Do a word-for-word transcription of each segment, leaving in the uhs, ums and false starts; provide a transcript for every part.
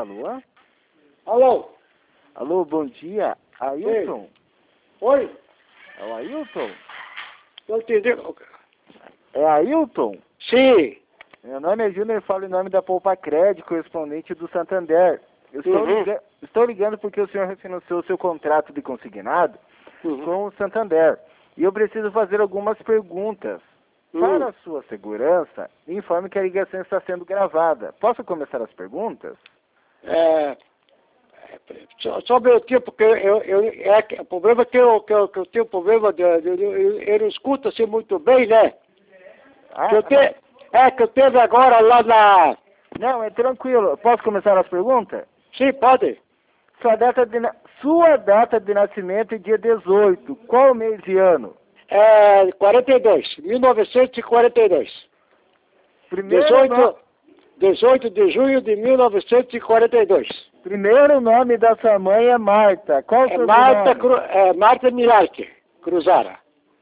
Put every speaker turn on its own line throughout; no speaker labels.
Alô?
Alô?
Alô, bom dia. Ailton?
Oi?
É o Ailton?
Não entendi.
É Ailton?
Sim.
Meu nome é Júnior e falo em nome da Poupa Crédito, correspondente do Santander. Eu estou,
Uhum.
liga... estou ligando porque o senhor refinanciou o seu contrato de consignado
Uhum.
com o Santander. E eu preciso fazer algumas perguntas.
Uhum.
Para a sua segurança, informe que a ligação está sendo gravada. Posso começar as perguntas?
É, só, só um minutinho, porque eu, eu, é, que- o problema é que eu, que eu, que eu tenho problema de, de, de, eu, eu não escuto assim muito bem, né?
Ah,
Que eu te, é que eu teve agora lá na...
não, é tranquilo. Posso começar as perguntas?
Sim, pode.
Sua data de, na- sua data de nascimento é dia dezoito. Qual mês e ano?
É quarenta e dois, mil novecentos e quarenta e dois.
Primeiro,
dezoito,
no...
dezoito de junho de mil novecentos e quarenta e dois.
Primeiro nome da sua mãe é Marta. Qual o
É
seu
Marta,
nome?
Cru, é Marta Milarque, Cruzara.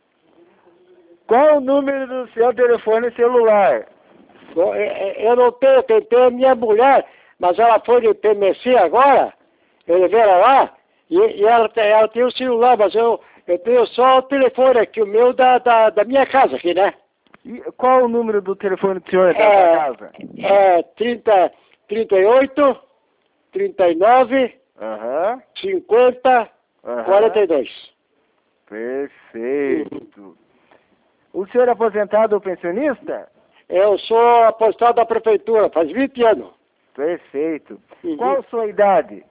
Qual o número do seu telefone celular?
Eu, eu- eu não tenho, tentei a minha mulher, mas ela foi de P M C agora, eu levei ela lá, e, e ela, tem- ela tem o celular, mas eu, eu tenho só o telefone aqui, o meu da, da, da minha casa aqui, né?
E qual o número do telefone do senhor da sua
É,
casa?
é trinta, trinta e oito, trinta e nove,
Aham.
cinquenta,
Aham.
quarenta e dois.
Perfeito. O senhor é aposentado ou pensionista?
Eu sou apostado da prefeitura, faz vinte anos.
Perfeito.
Uhum.
Qual a sua idade?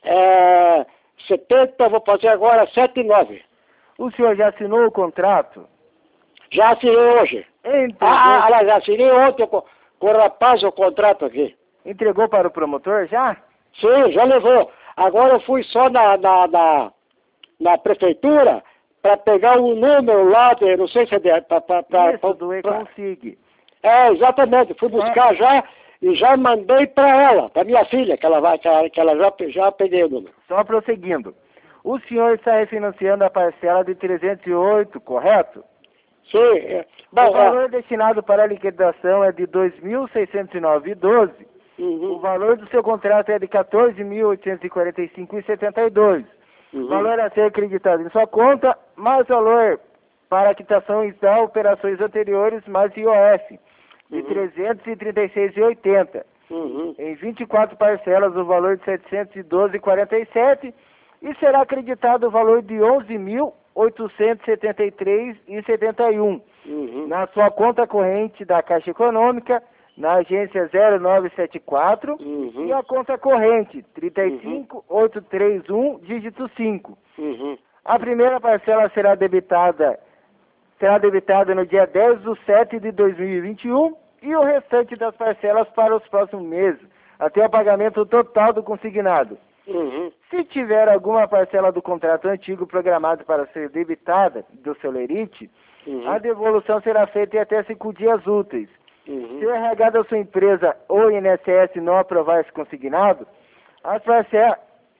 É, setenta, vou fazer agora setenta e nove.
O senhor já assinou o contrato?
Já assinei hoje.
Entregou,
Ah, aliás, já assinei ontem com, com o rapaz o contrato aqui.
entregou para o promotor já?
Sim, já levou. Agora eu fui só na, na, na, na prefeitura para pegar um número lá, de, não sei se é de, pra, pra, pra,
Isso,
pra,
do
pra-
E-Consig.
É, exatamente. Fui buscar já e já mandei para ela, para minha filha, que ela, vai, que ela, que ela já, já peguei o número.
Só prosseguindo. O senhor está refinanciando a parcela de trezentos e oito, correto?
Sim. É, bom,
O valor
é,
destinado para a liquidação é de dois mil seiscentos e nove vírgula doze.
uhum,
O valor do seu contrato é de quatorze mil oitocentos e quarenta e cinco vírgula setenta e dois.
uhum,
O valor a ser acreditado em sua conta, mais valor para a quitação das operações anteriores, mais I O F, de
uhum,
trezentos e trinta e seis vírgula oitenta.
uhum,
Em vinte e quatro parcelas, o valor de setecentos e doze vírgula quarenta e sete e será acreditado o valor de onze mil oitocentos e setenta e três vírgula setenta e um
uhum,
na sua conta corrente da Caixa Econômica, na agência zero nove sete quatro
uhum,
e a conta corrente trinta e cinco mil oitocentos e trinta e um, dígito cinco.
uhum.
A primeira parcela será debitada será debitada no dia dez de setembro de dois mil e vinte e um e o restante das parcelas para os próximos meses, até o pagamento total do consignado.
Uhum.
Se tiver alguma parcela do contrato antigo programado para ser debitada do seu lerite,
Uhum.
a devolução será feita em até cinco dias úteis.
Uhum.
Se o R H da sua empresa ou I N S S não aprovar esse consignado, as parcelas...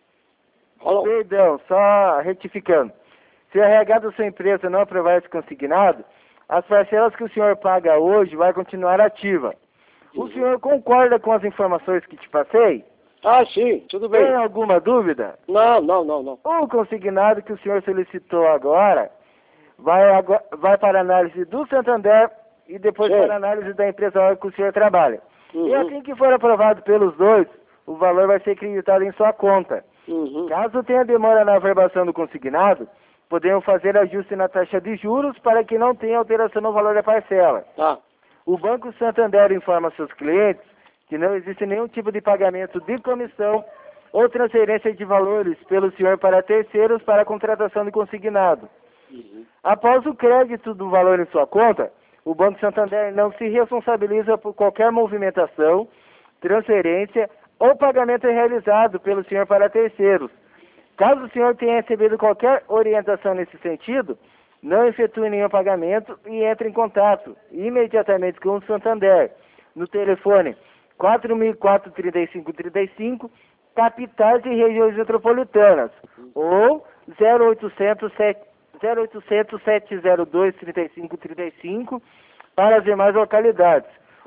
Alô?
Perdão, só retificando. Se o R H da sua empresa não aprovar esse consignado, as parcelas que o senhor paga hoje vai continuar ativa. O
Uhum.
senhor concorda com as informações que te passei?
Ah, sim, tudo
Tem
bem.
alguma dúvida?
Não, não, não, não.
O consignado que o senhor solicitou agora vai, agora, vai para análise do Santander e depois
Sim.
para análise da empresa que o senhor trabalha.
Uhum.
E assim que for aprovado pelos dois, o valor vai ser acreditado em sua conta.
Uhum.
Caso tenha demora na averbação do consignado, podemos fazer ajuste na taxa de juros para que não tenha alteração no valor da parcela.
Tá.
O Banco Santander informa seus clientes que não existe nenhum tipo de pagamento de comissão ou transferência de valores pelo senhor para terceiros para a contratação de consignado.
Uhum.
Após o crédito do valor em sua conta, o Banco Santander não se responsabiliza por qualquer movimentação, transferência ou pagamento realizado pelo senhor para terceiros. Caso o senhor tenha recebido qualquer orientação nesse sentido, não efetue nenhum pagamento e entre em contato imediatamente com o Santander no telefone quatro mil e quatro, trinta e cinco, trinta e cinco, capitais e regiões metropolitanas, ou zero oitocentos, sete zero dois, trinta e cinco, trinta e cinco para as demais localidades.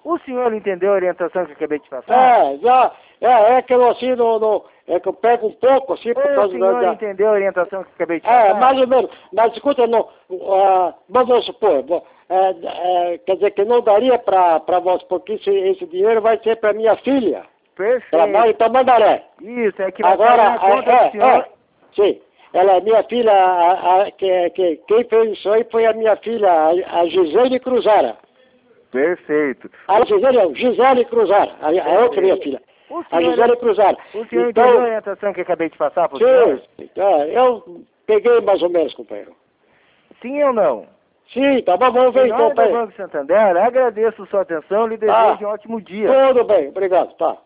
O senhor entendeu a orientação que eu acabei de passar?
É, já, é, é que eu assim, no, no, é que eu pego um pouco, assim, por
O
causa
senhor
da...
entendeu a orientação que eu acabei de passar?
É, mais ou menos. Mas escuta, não, uh, vamos supor, é, é, quer dizer que não daria para você, porque esse, esse dinheiro vai ser para minha filha.
Perfeito.
Trabalho em Tamandaré.
Isso, é que vai
Agora,
cair na conta
é,
do senhor.
é, sim. Ela é minha filha, a, a, que, que, quem fez isso aí foi a minha filha, a, a Gisele Cruzara.
Perfeito.
A Gisele, não, Gisele Cruzara, a, a outra minha filha.
O
A
senhor,
Gisele Cruzara.
o senhor
Então,
entendeu a orientação que eu acabei de passar para o senhor?
sim, é, eu peguei mais ou menos, companheiro.
Sim ou não?
Sim, tá bom, vamos ver
Em
então,
nome do
peraí.
Banco Santander, agradeço sua atenção e lhe
Tá.
desejo um ótimo dia.
Tudo bem, obrigado, tá.